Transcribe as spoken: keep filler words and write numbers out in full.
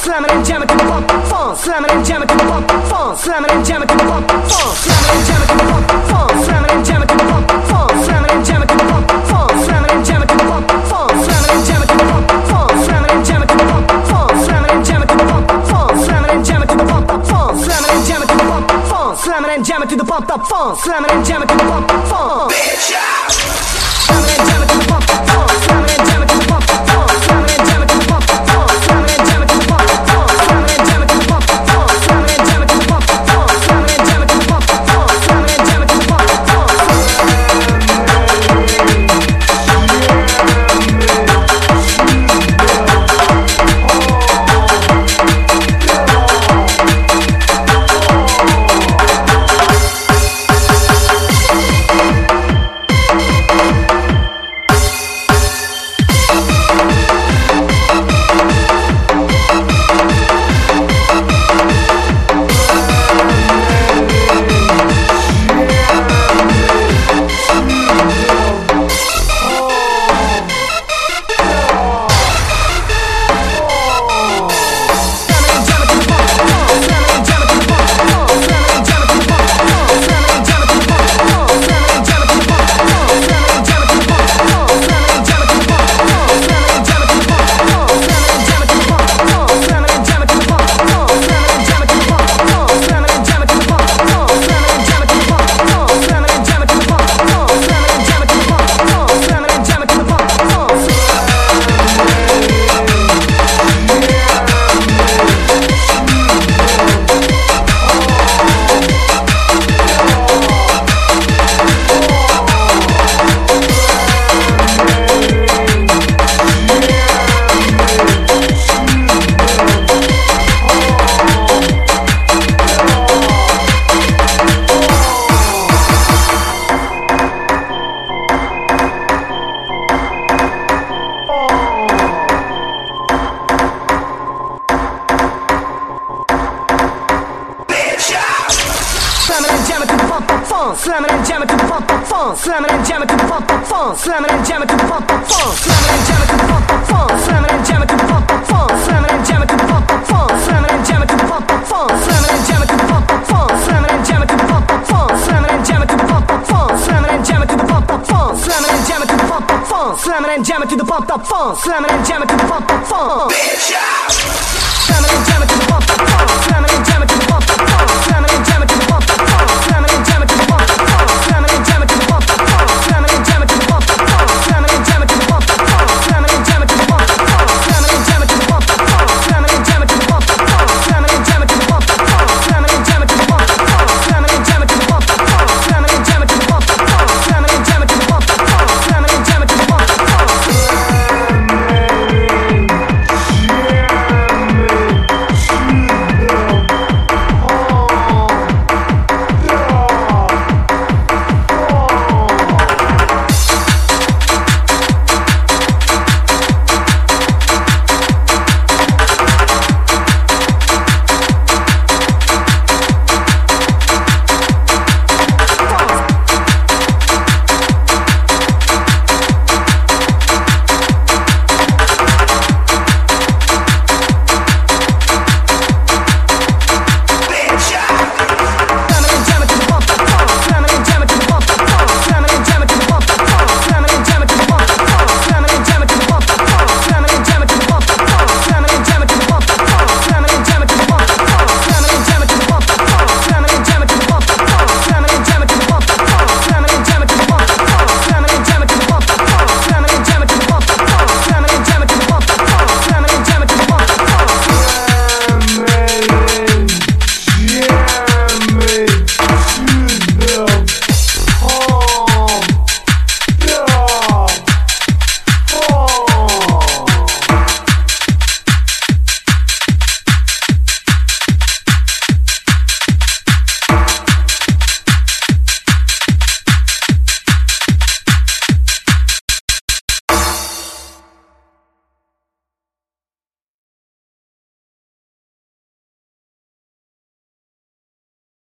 slamming and jamming to the pump, funk, slamming and jamming to the pump, funk, slamming and jamming to the pump, funk, slamming and jamming to the pump, funk, slamming and jamming to the pump, funk, slamming and jamming to the pump, funk, slamming and jamming to the pump, funk, slamming and jamming to the pump, funk, slamming and jamming to the pump, funk, slamming and jamming to the pump, funk, slamming and jamming to the pump, funk, slamming and jamming to the pump, funk, slamming and jamming to the pump, funk, slamming and jamming to the pump, funk, bitch out, slamming and jamming to the pump, funk, slamming and jamming to the pump, funk, slamming and jamming to the pump, funk, slamming and jamming to the pump, funk, slamming and jamming to the pump, funk, slamming and jamming to the pump, funk, slamming and jamming to the pump, funk, slamming and jamming to the pump, funk. Slamming and jamming to the pump, funk, slamming and jamming to the pump, funk, slamming and jamming to the pump, funk, slamming and jamming to the pump, funk, slamming and jamming to the pump, funk, slamming and jamming to the pump, funk, slamming and jamming to the pump, funk, slamming and jamming to the pump, funk, slamming and jamming to the pump, funk, slamming and jamming to the pump, funk, slamming and jamming to the pump, funk, slamming and jamming to the pump, funk, slamming and jamming to the pump, funk, slamming and jamming to the pump, funk, bitch out, slamming and jamming to the pump, funk, slamming